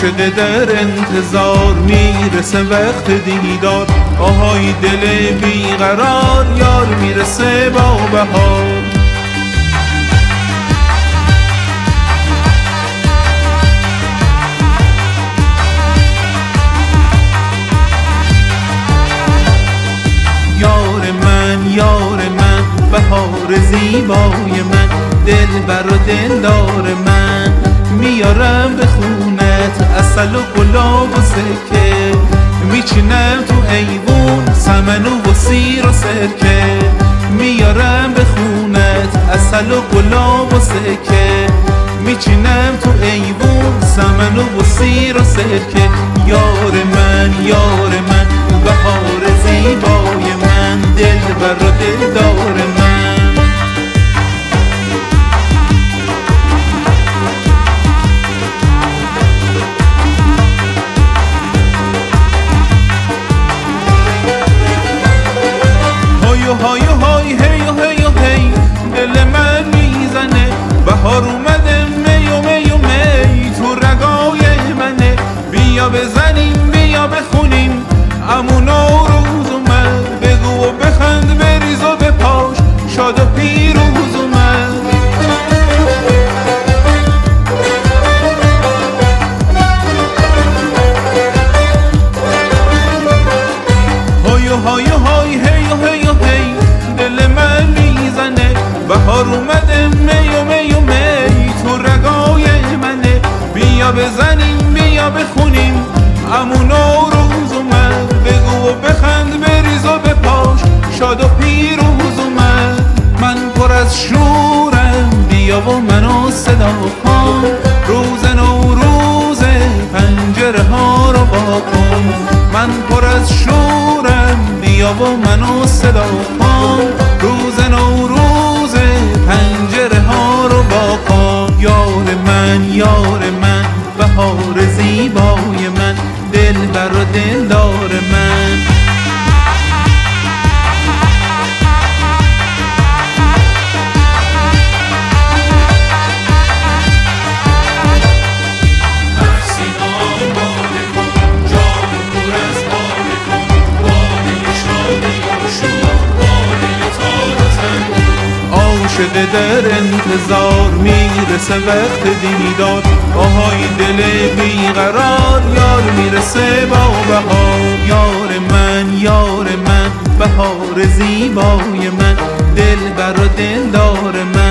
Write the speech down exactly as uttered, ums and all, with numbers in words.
عاشق در انتظار میرسه وقت دیدار، آهای دل بیقرار یار میرسه با بهار. یار من یار من بهار زیبای من، دلبر و دلدار من، میارم به خونت عسل و گلاب و سرکه، میچینم تو ایوون سمن و سیر و سرکه، میارم به خونت عسل و گلاب و سرکه، میچینم تو ایوون سمن و سیر و سرکه. یار من یار من بهار زیبای من، دلبر و دلدار من. های های هی و هی و هی دل من میزنه، بهار اومده می و می و می تو رگای منه، بیا بزنیم بیا بخونیم عمو نوروز اومد، بگو و بخند بریز و بپاش شاد و پیروز اومد. های های های هی و هی و هی دل من میزنه، بهار اومده می و می و می تو رگای منه، بیا بزنیم بیا بخونیم عمو نوروز اومد، بگو و بخند بریز و بپاش شاد و پیروز اومد. من پر از شورم بیا و منو صدا کن، روز نوروز پنجره ها رو با کن. من پر از شورم بیا و منو صدا کن، روز نوروز پنجره ها رو با کن. یار من یار من بهار زیبای من، دلبر و دلدار من. عاشق در انتظار میرسه وقت دیدار، آهای دل بیقرار یار میرسه با بهار. یار من یار من بهار زیبای من، دلبر و دلدار من.